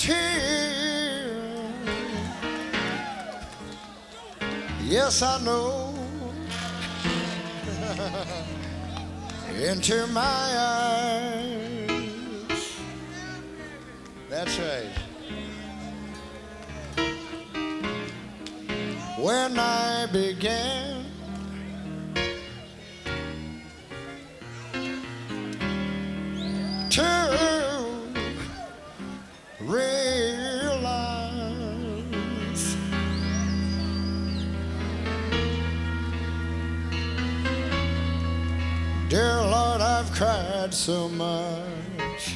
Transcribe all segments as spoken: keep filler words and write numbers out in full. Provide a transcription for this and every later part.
tears. Yes, I know. Into my eyes. That's right. When I began to realize dear Lord, I've cried so much.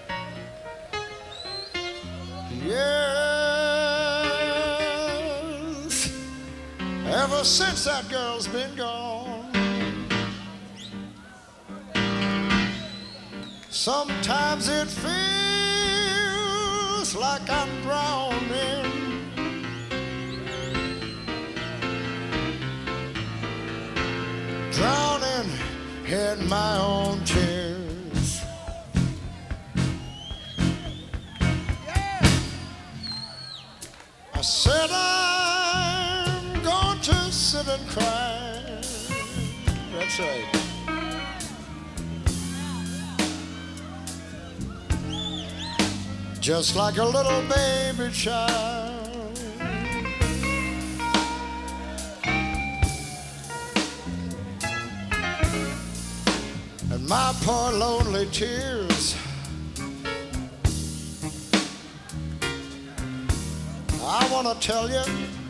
Yes, ever since that girl's been gone. Sometimes it feels like I'm drowning. Drowning in my own tears. Yeah. I said I'm going to sit and cry. That's right. Just like a little baby child. And my poor lonely tears, I want to tell you,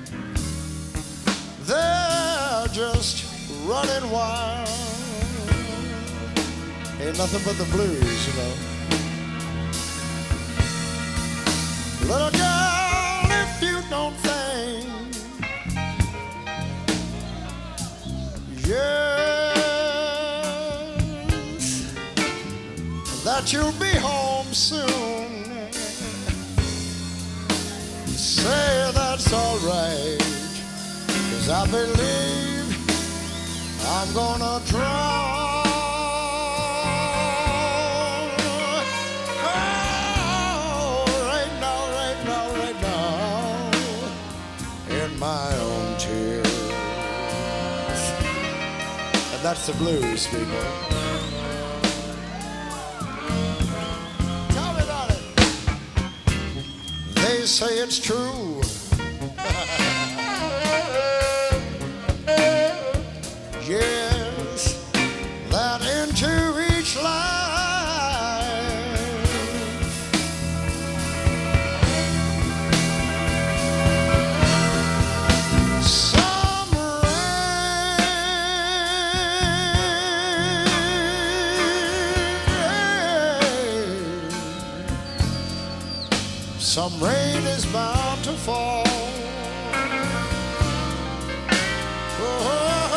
they're just running wild. Ain't nothing but the blues, you know. Little girl, if you don't think, yes, that you'll be home soon, say that's all right, 'cause I believe I'm gonna drown. My own tears. And that's the blues, people. Tell me about it. They say it's true. Yes, that into each life some rain is bound to fall. Oh, oh,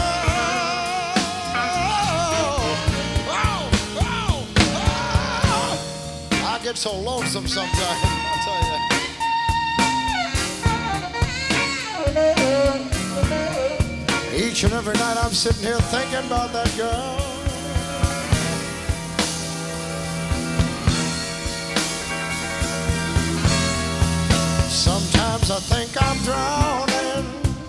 oh, oh, oh. I get so lonesome sometimes, I'll tell you. Each and every night I'm sitting here thinking about that girl. Sometimes I think I'm drowning.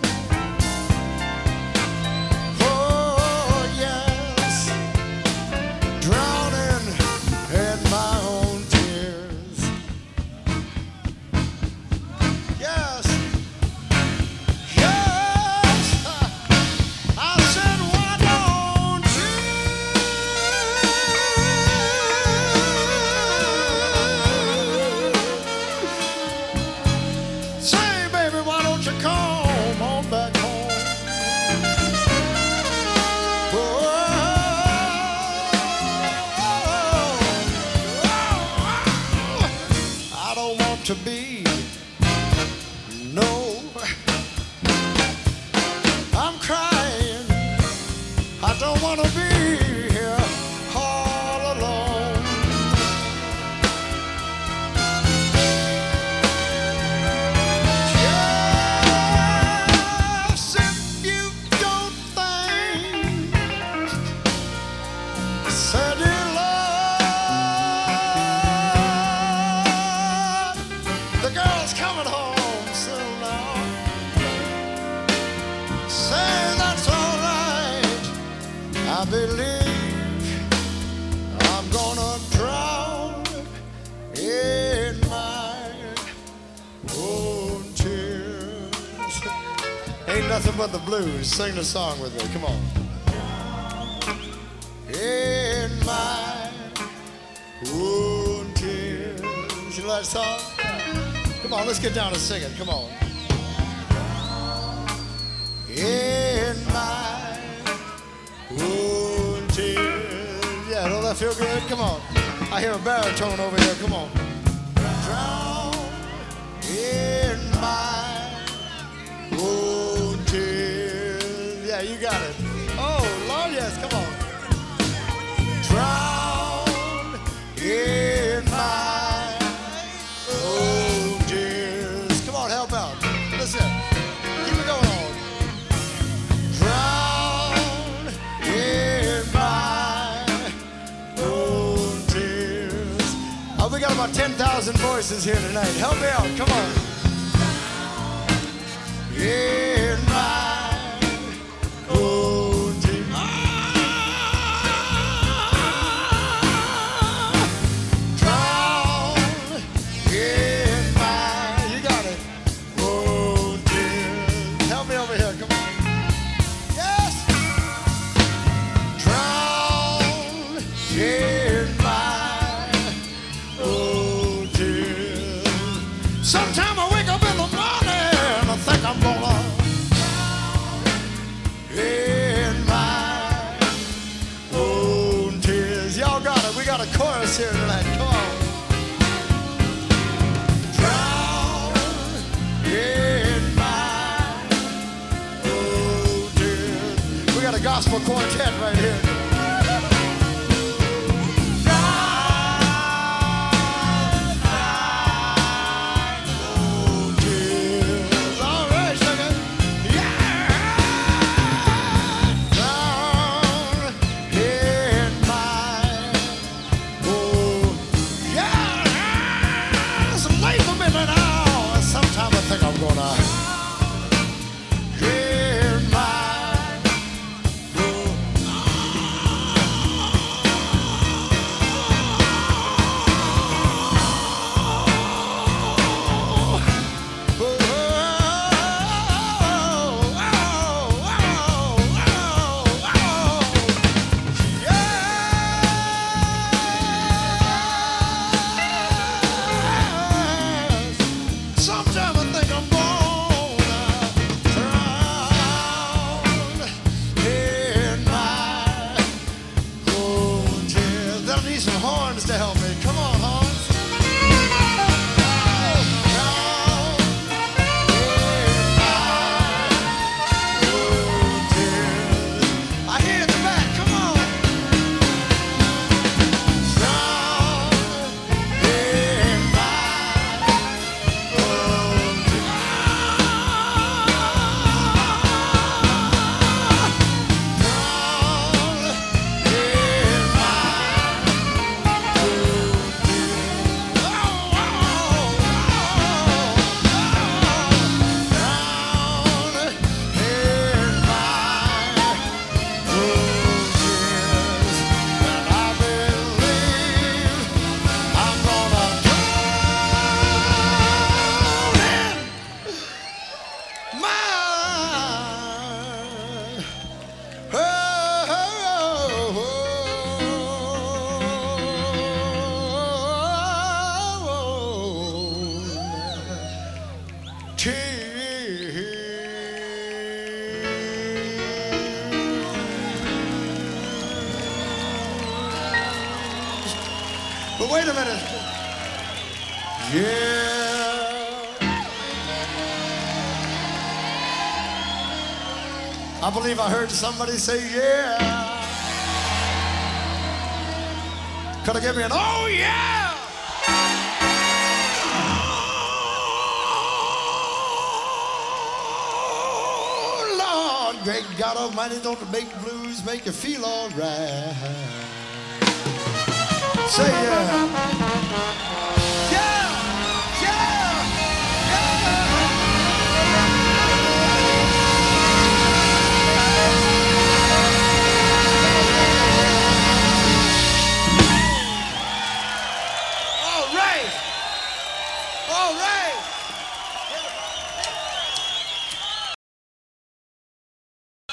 Oh, yes, drowning in my own tears. Yes, yes, I said, why don't you? Come on back home. Oh, I don't want to be, no, I'm crying. I don't want to be here all alone. believe I'm gonna drown in my own tears. Ain't nothing but the blues. Sing the song with me. Come on. In my own tears. You know that song? Come on, let's get down and sing it. Come on. In my own tears. Yeah, don't that feel good? Come on. I hear a baritone over here. Come on. Drown in my own tears. Yeah, you got it. Oh, Lord, yes. Come on. Drown in my own tears. Come on, help out. Listen. Keep it going on. Drown in my own tears. Oh, we got about ten thousand voices here tonight. Help me out. Come on. In my own tears. Drown in my, you got it, own tears. Help me over here, come on. Yes! Drown in my own tears. Sometime I wake up in the morning, I think I'm gonna in my own tears. Y'all got it. We got a chorus here tonight. Come on. Drown in my own tears. We got a gospel quartet right here. To help me. Come on, horns. I hear it in the back. Come on. Drown in my own But wait a minute. Yeah. I believe I heard somebody say yeah. Could I give me an oh yeah? Oh Lord, great God Almighty, don't make blues make you feel all right. Say yeah. Yeah, yeah, yeah. All right.